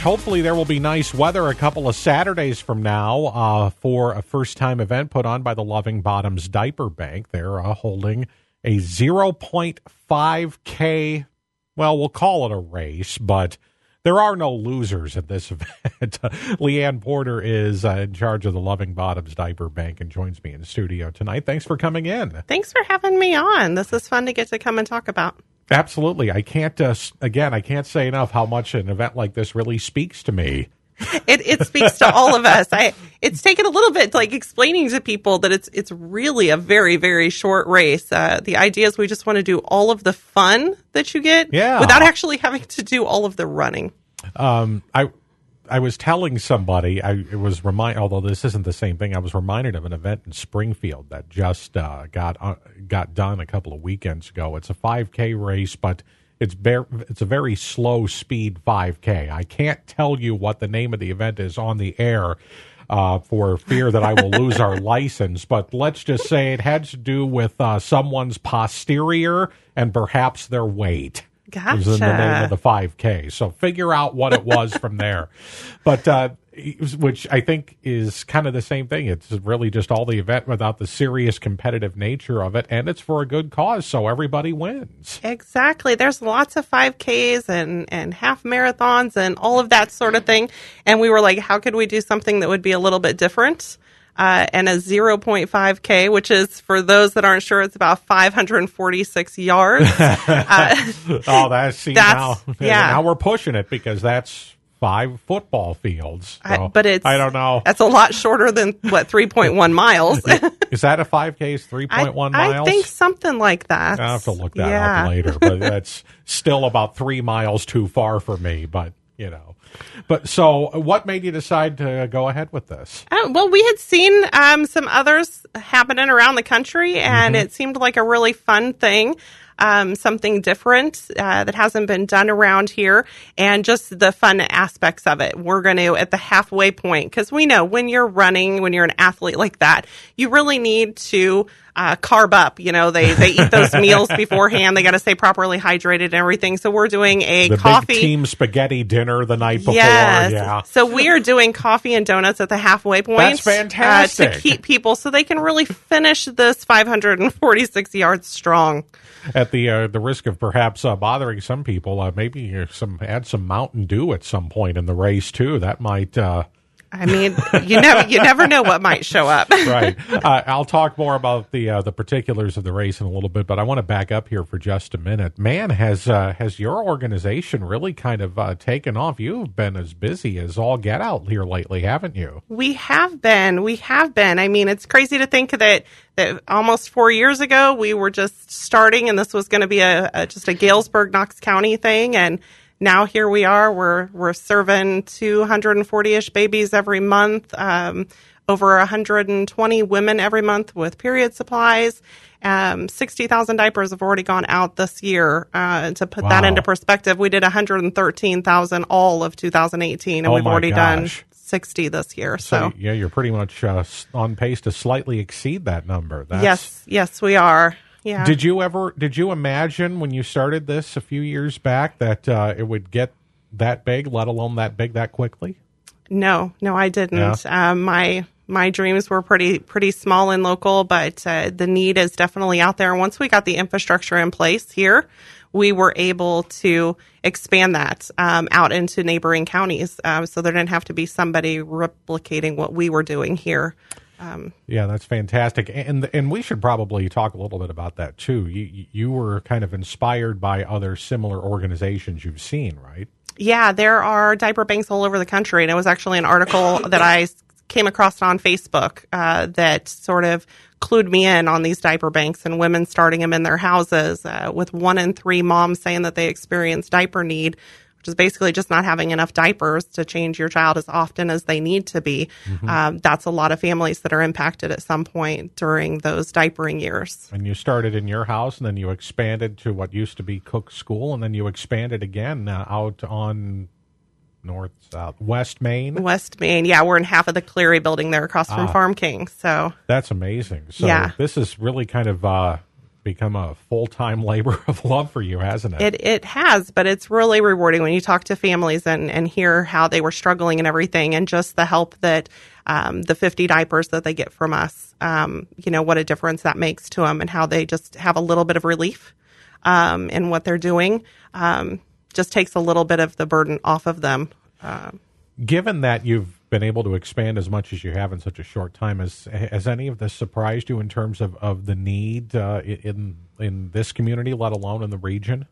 Hopefully there will be nice weather a couple of Saturdays from now for a first-time event put on by the Loving Bottoms Diaper Bank. They're holding a 0.5K, well, we'll call it a race, but there are no losers at this event. Leanne Porter is in charge of the Loving Bottoms Diaper Bank and joins me in the studio tonight. Thanks for coming in. Thanks for having me on. This is fun to get to come and talk about. Absolutely. I can't say enough how much an event like this really speaks to me. It speaks to all of us. It's taken a little bit like explaining to people that it's really a very, very short race. The idea is we just want to do all of the fun that you get without actually having to do all of the running. I was telling somebody, although this isn't the same thing, I was reminded of an event in Springfield that just got done a couple of weekends ago. It's a 5K race, but it's a very slow speed 5K. I can't tell you what the name of the event is on the air for fear that I will lose our license, but let's just say it had to do with someone's posterior and perhaps their weight. Gotcha. Was in the name of the 5K. So figure out what it was from there. But which I think is kind of the same thing. It's really just all the event without the serious competitive nature of it, and it's for a good cause, so everybody wins. Exactly. There's lots of 5Ks and half marathons and all of that sort of thing. And we were like, how could we do something that would be a little bit different? And a 0.5K, which is, for those that aren't sure, it's about 546 yards. Now we're pushing it because that's 5 football fields. So I don't know. That's a lot shorter than, 3.1 miles. Is that a 5K is 3.1 miles? I think something like that. I'll have to look that up later, but that's still about 3 miles too far for me, but you know. But so what made you decide to go ahead with this? Well, we had seen some others happening around the country, and it seemed like a really fun thing, something different that hasn't been done around here, and just the fun aspects of it. We're going to, at the halfway point, because we know when you're running, when you're an athlete like that, you really need to carb up. You know, they eat those meals beforehand. They got to stay properly hydrated and everything. So we're doing the coffee. Big team spaghetti dinner the night before. Yes. Yeah. So we are doing coffee and donuts at the halfway point. That's fantastic. To keep people so they can really finish this 546 yards strong. At the risk of perhaps bothering some people, maybe add some Mountain Dew at some point in the race too. That might. I mean, you never know what might show up. Right. I'll talk more about the particulars of the race in a little bit, but I want to back up here for just a minute. Man, has your organization really kind of taken off? You've been as busy as all get out here lately, haven't you? We have been. I mean, it's crazy to think that almost 4 years ago we were just starting, and this was going to be just a Galesburg, Knox County thing, and now here we are. We're serving 240-ish babies every month, over 120 women every month with period supplies. 60,000 diapers have already gone out this year. To put that into perspective, we did 113,000 all of 2018, and we've already done 60 this year. So yeah, you're pretty much on pace to slightly exceed that number. Yes, we are. Yeah. Did you imagine when you started this a few years back that it would get that big, let alone that big that quickly? No, I didn't. Yeah. My dreams were pretty small and local, but the need is definitely out there. And once we got the infrastructure in place here, we were able to expand that out into neighboring counties. So there didn't have to be somebody replicating what we were doing here. Yeah, that's fantastic. And we should probably talk a little bit about that, too. You were kind of inspired by other similar organizations you've seen, right? Yeah, there are diaper banks all over the country. And it was actually an article that I came across on Facebook that sort of clued me in on these diaper banks and women starting them in their houses, with 1 in 3 moms saying that they experience diaper need, which is basically just not having enough diapers to change your child as often as they need to be. That's a lot of families that are impacted at some point during those diapering years. And you started in your house, and then you expanded to what used to be Cook School, and then you expanded again out on West Main? West Main, yeah. We're in half of the Cleary building there across from Farm King. So that's amazing. So this is really kind of become a full-time labor of love for you, hasn't it? It has, but it's really rewarding when you talk to families and hear how they were struggling and everything, and just the help that the 50 diapers that they get from us, what a difference that makes to them, and how they just have a little bit of relief in what they're doing. Just takes a little bit of the burden off of them. Given that you've been able to expand as much as you have in such a short time, has any of this surprised you in terms of the need in this community, let alone in the region?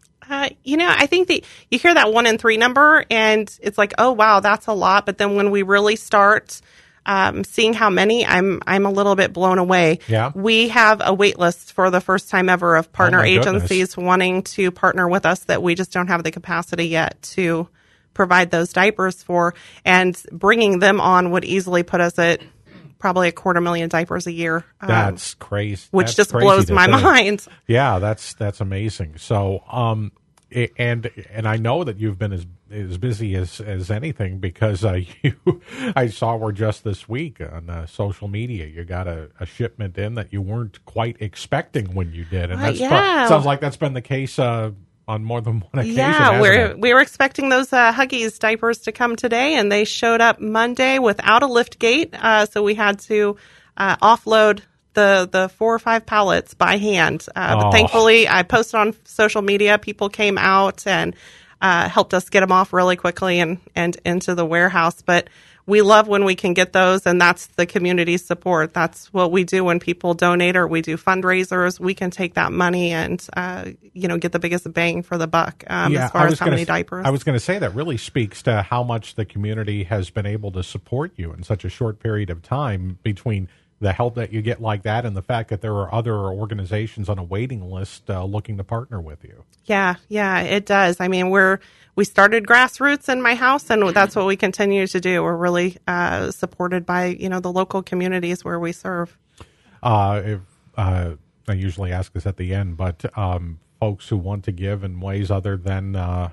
I think that you hear that 1 in 3 number, and it's like, oh wow, that's a lot. But then when we really start seeing how many, I'm a little bit blown away. Yeah. We have a wait list for the first time ever of partner agencies goodness. wanting to partner with us that we just don't have the capacity yet to provide those diapers for, and bringing them on would easily put us at probably 250,000 diapers a year. That's crazy. Which That's just crazy blows to my think. mind. Yeah, that's amazing. So, and I know that you've been as busy as anything, because I saw where just this week on social media you got a shipment in that you weren't quite expecting when you did, and that's sounds like that's been the case on more than one occasion. Yeah, hasn't we were expecting those Huggies diapers to come today, and they showed up Monday without a lift gate. So we had to offload the 4 or 5 pallets by hand. But thankfully, I posted on social media. People came out and helped us get them off really quickly and into the warehouse. But we love when we can get those, and that's the community support. That's what we do when people donate or we do fundraisers. We can take that money and, get the biggest bang for the buck as far as how many diapers. I was going to say that really speaks to how much the community has been able to support you in such a short period of time, between the help that you get like that and the fact that there are other organizations on a waiting list looking to partner with you. Yeah, it does. I mean, we started grassroots in my house, and that's what we continue to do. We're really supported by, the local communities where we serve. I usually ask this at the end, but folks who want to give in ways other than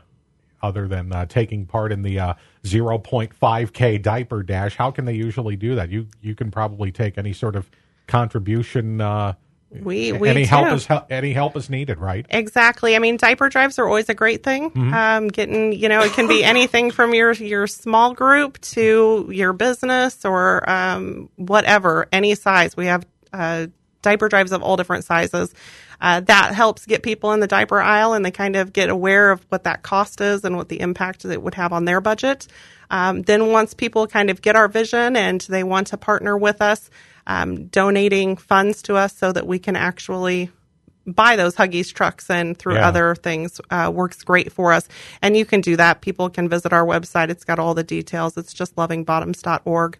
taking part in the 0.5K diaper dash, how can they usually do that? You can probably take any sort of contribution. Any help is needed, right? Exactly. I mean, diaper drives are always a great thing. Getting, it can be anything from your small group to your business or whatever, any size. We have diaper drives of all different sizes. That helps get people in the diaper aisle, and they kind of get aware of what that cost is and what the impact it would have on their budget. Then once people kind of get our vision and they want to partner with us, donating funds to us so that we can actually buy those Huggies trucks and through other things works great for us. And you can do that. People can visit our website. It's got all the details. It's just lovingbottoms.org.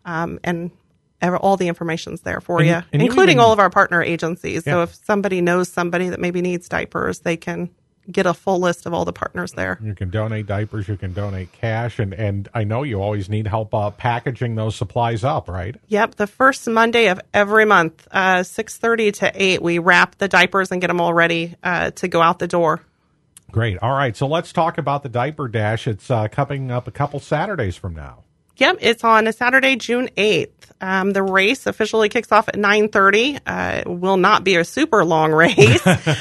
And all the information's there for you, including all of our partner agencies. Yeah. So if somebody knows somebody that maybe needs diapers, they can get a full list of all the partners there. You can donate diapers, you can donate cash, and I know you always need help packaging those supplies up, right? Yep, the first Monday of every month, 6:30 to 8, we wrap the diapers and get them all ready to go out the door. Great. All right, so let's talk about the Diaper Dash. It's coming up a couple Saturdays from now. Yep, it's on a Saturday, June 8th. The race officially kicks off at 9:30. It will not be a super long race,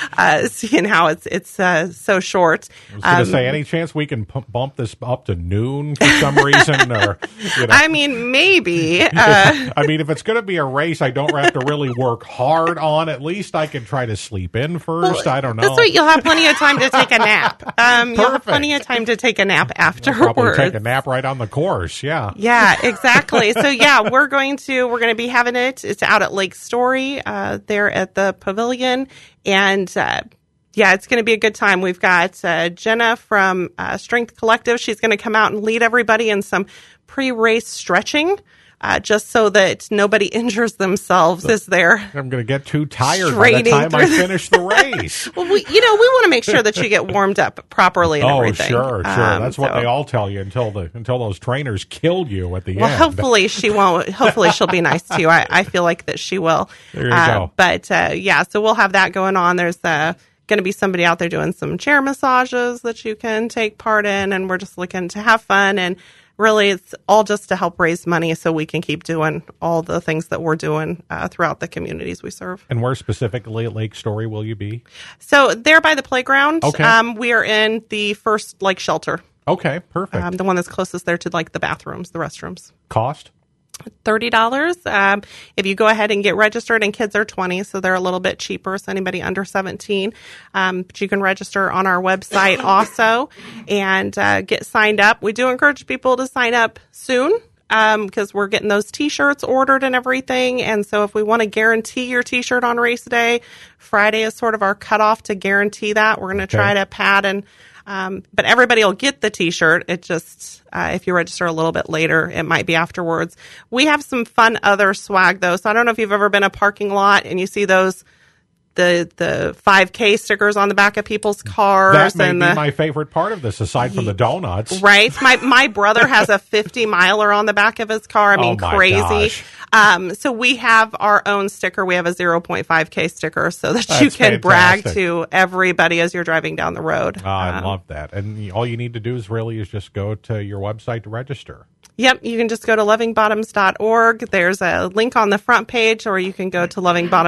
seeing how it's so short. I was going to say, any chance we can bump this up to noon for some reason? Or, I mean, maybe. I mean, if it's going to be a race, I don't have to really work hard on. At least I can try to sleep in first. I don't know. That's right. You'll have plenty of time to take a nap. You'll have plenty of time to take a nap afterwards. I'll probably take a nap right on the course. Yeah. Yeah, exactly. So we're going to be having it. It's out at Lake Story, there at the pavilion. And, it's going to be a good time. We've got, Jenna from, Strength Collective. She's going to come out and lead everybody in some pre-race stretching. Just so that nobody injures themselves as they're I'm going to get too tired by the time I finish the race. Well, we want to make sure that you get warmed up properly and everything. Sure. That's what they all tell you until those trainers kill you at the end. Well, hopefully she won't. Hopefully she'll be nice to you. I feel like that she will. There you go. But so we'll have that going on. There's going to be somebody out there doing some chair massages that you can take part in, and we're just looking to have fun and really it's all just to help raise money so we can keep doing all the things that we're doing throughout the communities we serve. And where specifically at Lake Story will you be? So there by the playground. Okay. We are in the first shelter. Okay, perfect. The one that's closest there to the bathrooms, the restrooms. Cost? $30. If you go ahead and get registered, and kids are 20, so they're a little bit cheaper. So anybody under 17, but you can register on our website also and get signed up. We do encourage people to sign up soon because we're getting those T-shirts ordered and everything. And so if we want to guarantee your T-shirt on race day, Friday is sort of our cutoff to guarantee that. We're going to try to pad and but everybody will get the T-shirt. It just, if you register a little bit later, it might be afterwards. We have some fun other swag, though. So I don't know if you've ever been a parking lot and you see those, the 5K stickers on the back of people's cars. That may be my favorite part of this, aside from the donuts. Right. My brother has a 50-miler on the back of his car. I mean, crazy. Gosh. So we have our own sticker. We have a 0.5K sticker so that you That's can brag fantastic. to everybody as you're driving down the road. I love that. And all you need to do is just go to your website to register. Yep, you can just go to lovingbottoms.org. There's a link on the front page, or you can go to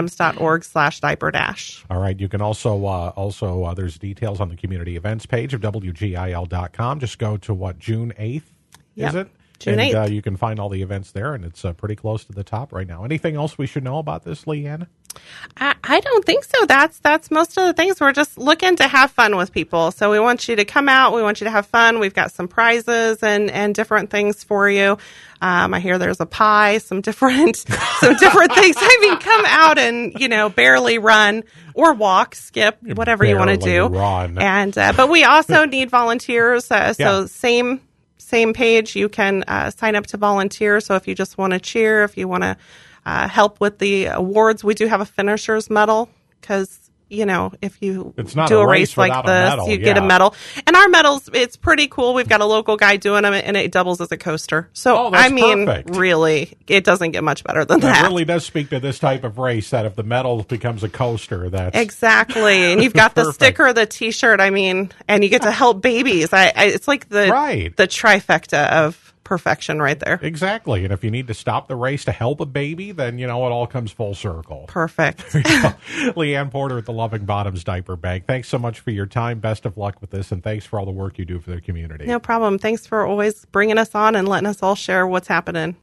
lovingbottoms.org/diaper-dash. All right. You can also there's details on the community events page of WGIL.com. Just go to June 8th, is it? June 8th. You can find all the events there, and it's pretty close to the top right now. Anything else we should know about this, Leanne? I don't think so. That's most of the things. We're just looking to have fun with people. So we want you to come out. We want you to have fun. We've got some prizes and different things for you. I hear there's a pie, some different things. I mean, come out and, barely run or walk, skip, whatever you want to do. Run. And, but we also need volunteers. So same page, you can sign up to volunteer. So if you just want to cheer, if you want to help with the awards, we do have a finisher's medal because, if you do a race like this, medal, you get a medal. And our medals, it's pretty cool. We've got a local guy doing them, and it doubles as a coaster. So, perfect. really, it doesn't get much better than that. That really does speak to this type of race, that if the medal becomes a coaster, that's... Exactly. And you've got the sticker, the T-shirt, and you get to help babies. It's like the trifecta of perfection right there. Exactly. And if you need to stop the race to help a baby, then it all comes full circle. Perfect. Leanne Porter at the Loving Bottoms Diaper Bank. Thanks so much for your time. Best of luck with this, and thanks for all the work you do for the community. No problem. Thanks for always bringing us on and letting us all share what's happening.